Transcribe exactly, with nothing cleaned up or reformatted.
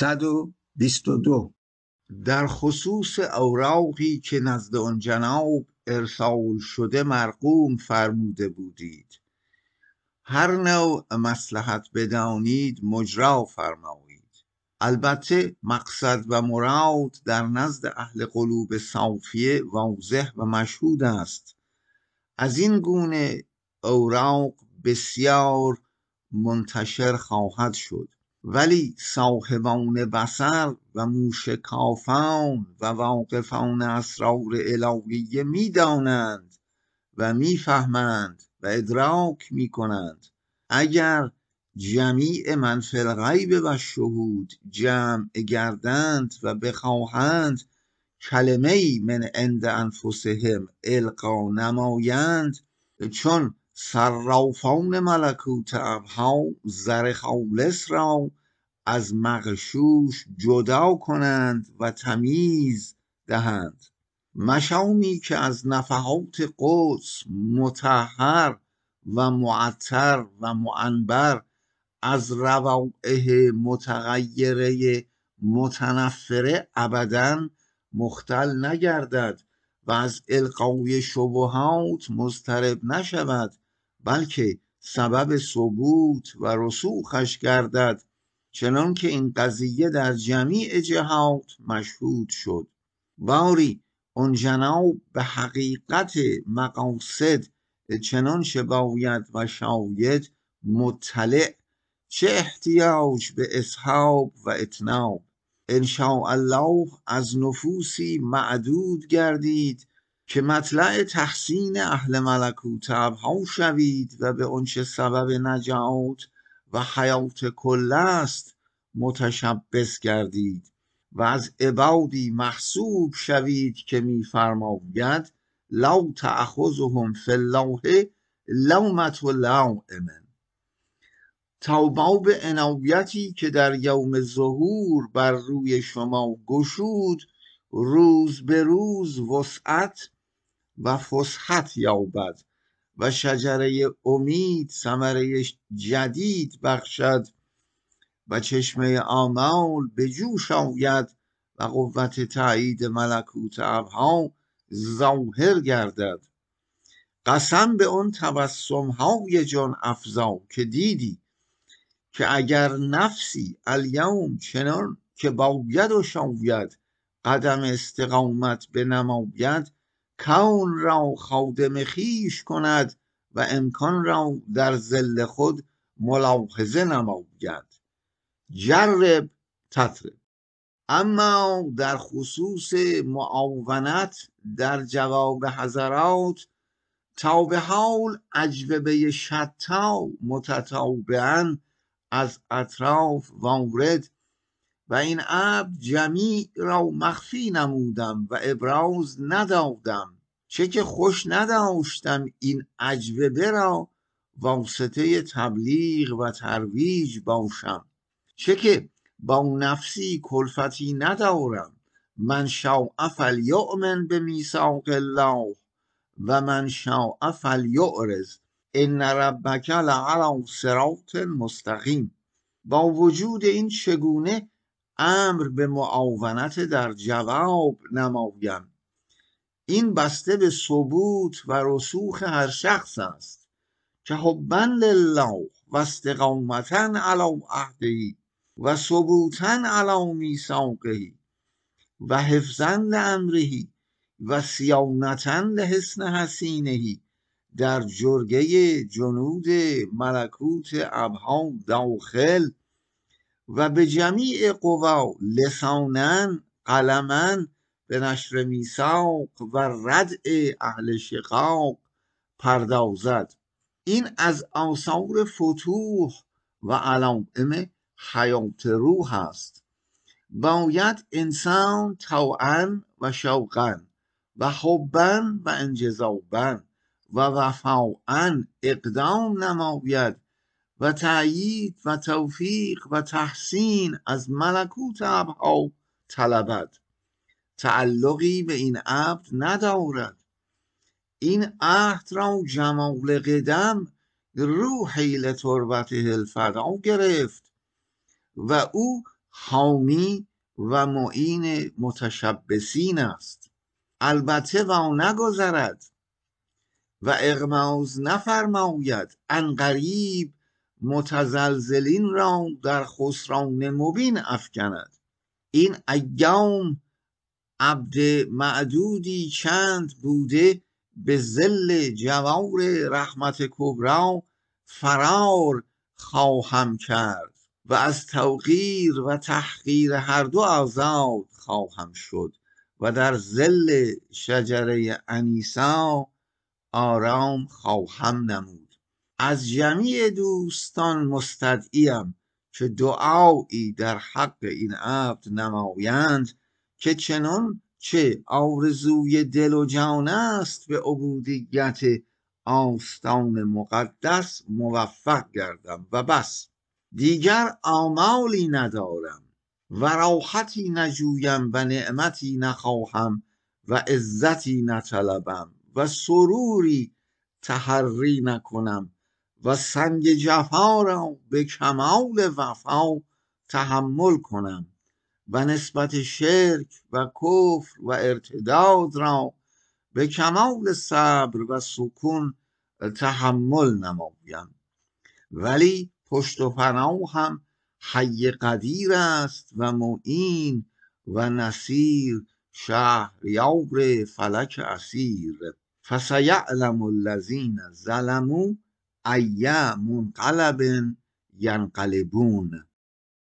صد و بیست و دو. در خصوص اوراقی که نزد آن جناب ارسال شده مرقوم فرموده بودید، هر نوع مصلحت بدانید مجرا فرمایید. البته مقصد و مراد در نزد اهل قلوب صافیه واضح و مشهود است. از این گونه اوراق بسیار منتشر خواهد شد، ولی صاحبان بصر و موشکافان و واقفان اسرار الهیه می دانند و می فهمند و ادراک می کنند. اگر جمیع من فی الغیب و شهود جمع گردند و بخواهند کلمه‌ای من عند انفسهم القا نمایند، چون صرافان ملکوت ابها زر خالص را از مغشوش جدا کنند و تمیز دهند. مشامی که از نفحات قدس مطهر و معطر و معنبر، از روائح متغیره متنفره ابداً مختل نگردد و از القای شبهات مضطرب نشود، بلکه سبب ثبوت و رسوخش گردد، چنان که این قضیه در جمیع جهات مشهود شد. باری اون جناب به حقیقت مقاصد چنانچه باید و شاید مطلع، چه احتیاج به اصحاب و اتناب. انشاء الله از نفوسی معدود گردید که مطلع تحسین اهل ملکوت ابها شوید و به آنچه سبب نجات و حیات کل است متشبث گردید و از عبادی محسوب شوید که می فرماید لا تأخذهم فی الله لومة لائم. تا باب عنایتی که در یوم ظهور بر روی شما گشود روز به روز وسعت و فسحت یابد و شجره امید ثمره جدید بخشد و چشمه آمال به جوش آید و قوت تایید ملکوت ابها ظاهر گردد. قسم به اون تبسم های جان افزا که دیدی که اگر نفسی الیوم چنان که باید و شاید قدم استقامت بنماید، کون را خادم خویش کند و امکان را در ظل خود ملاحظه نماید. جرب تطرب. اما در خصوص معاونت در جواب حضرات، تا به حال اجوبه شتا متتابعاً از اطراف وارد و این عبد جمیع را مخفی نمودم و ابراز ندادم، چه که خوش نداشتم این اجوبه را واسطه تبلیغ و ترویج باشم، چه که با نفسی کلفتی ندارم. من شاء فلیؤمن بمیثاق الله و من شاء فلیعرض ان ربک لعلی صراط مستقیم. با وجود این چگونه امر به معاونت در جواب نمایم؟ این بسته به ثبوت و رسوخ هر شخص است که حبا لله و استقامتا علی عهده و ثبوتا علی میثاقه و حفظا لامره و صیانتا لحسن حسینه در جرگه جنود ملکوت ابها داخل و به جمیع قوا لسانا قلما به نشر میثاق و ردع اهل شقاق پردازد. این از آثار فتوح و علائم حیات روح است. باید انسان طوعا و شوقا و حبا و انجذابا و وفاء اقدام نماید و تأیید و توفیق و تحسین از ملکوت ابها طلبد. تعلقی به این عبد ندارد. این عهد را جمال قدم روحی لتربته الفدا گرفت و او حامی و معین متشبثین است. البته و نگذرد و اغماض نفرماید، عنقریب متزلزلین را در خسران مبین افکند. این ایام عبد معدودی چند بوده، به ذل جوار رحمت کبرا فرار خواهم کرد و از توقیر و تحقیر هر دو آزاد خواهم شد و در ظل شجره انیسا آرام خواهم نمود. از جمیع دوستان مستدعیم که دعایی در حق این عبد نمایند که چنان چه آرزوی دل و جان است به عبودیت آستان مقدس موفق گردم و بس. دیگر آمالی ندارم و راحتی نجویم و نعمتی نخواهم و عزتی نطلبم و سروری تحری نکنم و سنگ جفا را به کمال وفا تحمل کنم و نسبت شرک و کفر و ارتداد را به کمال صبر و سکون تحمل نمایم. ولی پشت و پناه هم حی قدیر است و معین و نصیر شهریار فلک اسیر. فسیعلم الذین ظلموا ای منقلب ینقلبون.